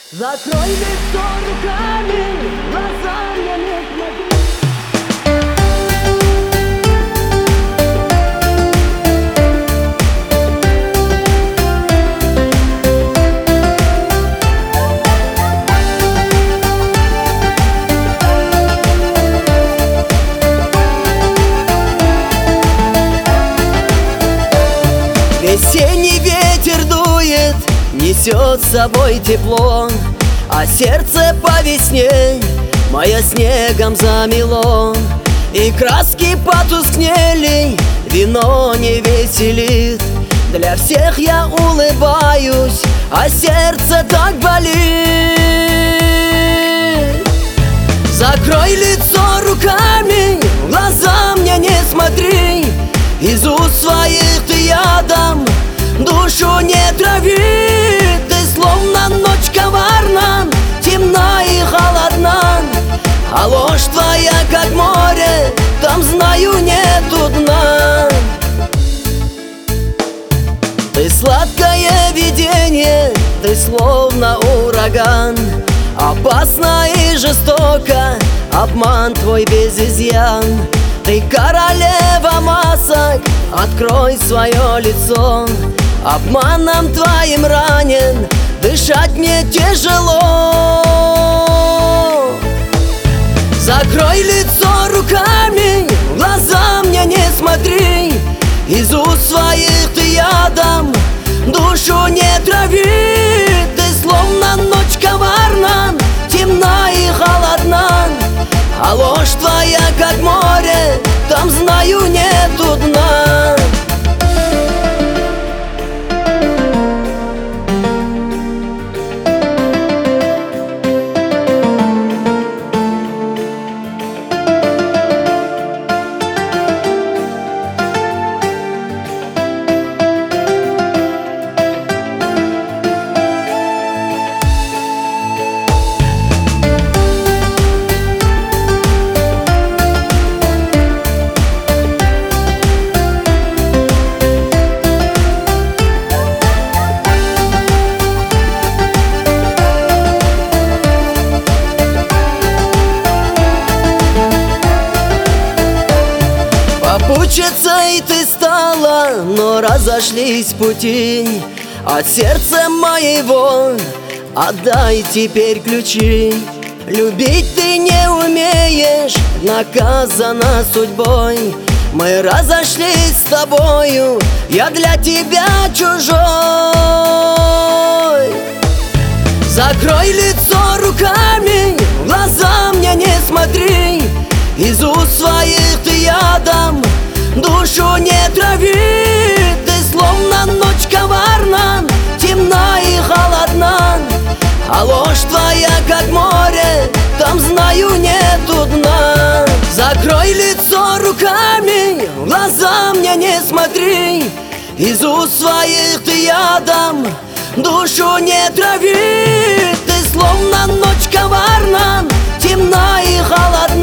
Закрой лицо руками, глаза мне не смотри. Весенний ветер дует, несет с собой тепло, а сердце по весне мое снегом замело. И краски потускнели, вино не веселит. Для всех я улыбаюсь, а сердце так болит. Закрой лицо руками, в глаза мне не смотри. Из уст своих ты ядом душу не трави. Ты словно ночь коварна, темна и холодна, а ложь твоя как море, там знаю нету дна. Ты сладкое видение, ты словно ураган, опасно и жестоко, обман твой без изъян. Ты королева масок, открой свое лицо. Обманом твоим ранен, дышать мне тяжело. Закрой лицо руками, в глаза мне не смотри. Из уст своих ты ядом душу не трави. Ты словно ночь коварна, темна и холодна, а ложь твоя как море, там знаю нету дна. Попутчица и ты стала, но разошлись пути. От сердца моего отдай теперь ключи. Любить ты не умеешь, наказана судьбой. Мы разошлись с тобою, я для тебя чужой. Закрой лицо руками, в глаза мне не смотри. Из уст своих ты ядом душу не трави. Ты словно ночь коварна, темна и холодна, а ложь твоя как море, там знаю нету дна. Закрой лицо руками, в глаза мне не смотри. Из уст своих ты ядом душу не трави. Ты словно ночь коварна, темна и холодна,